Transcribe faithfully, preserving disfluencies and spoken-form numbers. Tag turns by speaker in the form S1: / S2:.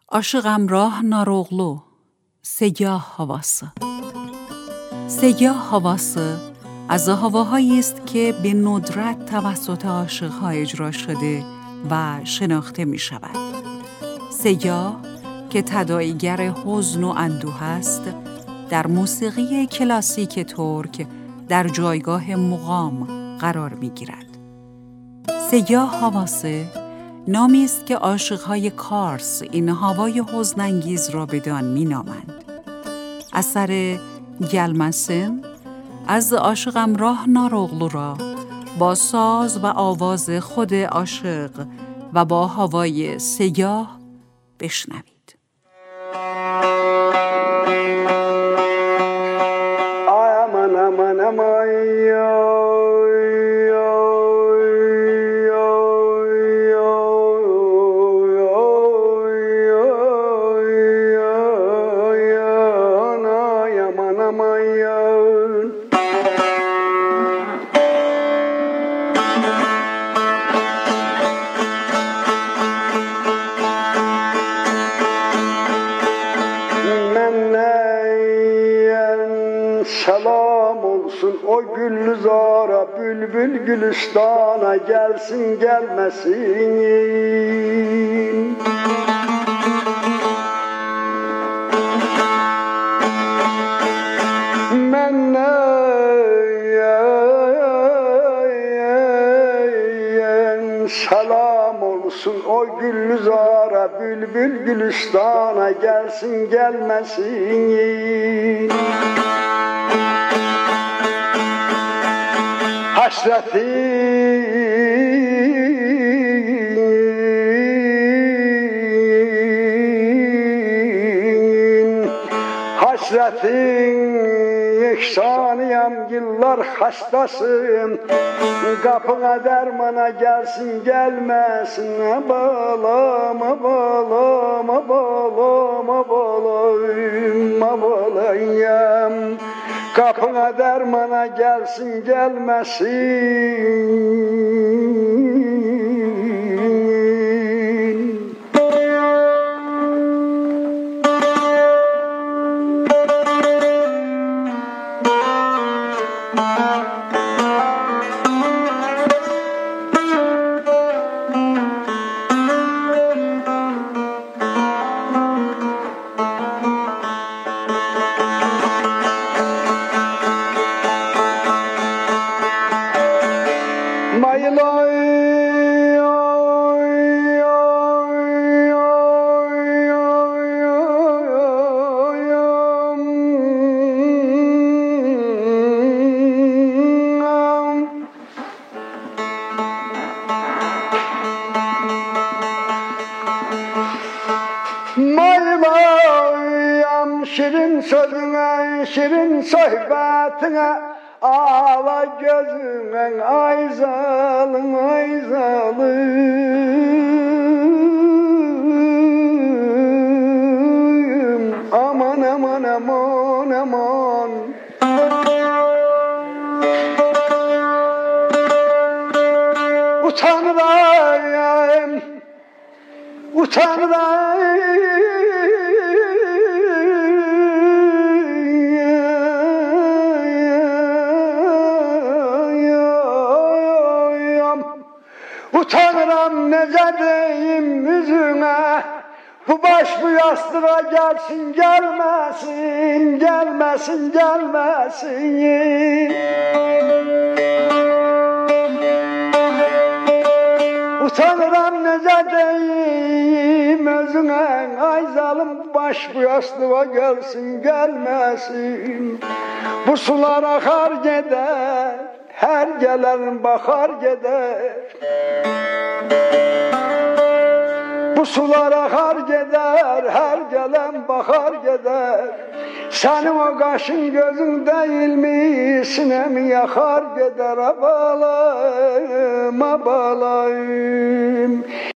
S1: Aşığım rah naroğlu, segah havası. segah havası از هواهایی است که به ندرت توسط عاشق‌ها اجرا شده و شناخته می شود. سگاه که تداعیگر حزن و اندوه است، در موسیقی کلاسیک ترک در جایگاه مقام قرار می گیرد. سگاه havası نامی است که عاشق‌های کارس این هوای حزن‌انگیز را بدان می‌نامند. اثر گلمسن از عاشقم راه ناروغلو را با ساز و آواز خود عاشق و با هوای سگاه بشنوید.
S2: aman aman aman selam olsun o güllüzara, bülbül gülüstana gelsin gelmesin. Menden selam olsun o güllüzara, bülbül gülüstana gelsin gelmesin. Hasretin, hasretin yeksanıyam yıllar hastasın. Kapına dermana gelsin gelmesin. Abalam, abalam, abalam, abalam, abalayam. Kapına dermana gelsin gelmesin. Maylayam şirin sözüne, şirin sohbetine, ağla gözüne, ay zalim, ay zalim. Aman aman aman aman. Utanırım, utanırım. Utanırım nece deyim yüzüne, bu baş bu yastığa gelsin gelmesin, gelmesin gelmesin. Utanırım nece deyim özüne, ay zalim baş bu yastığa gelsin gelmesin. Bu sular akar gider, her gelen bakar gider. Bu sular akar gider, her gelen bakar gider. Senin o kaşın gözün değil mi, sinemi yakar gider. Abalayım, abalayım.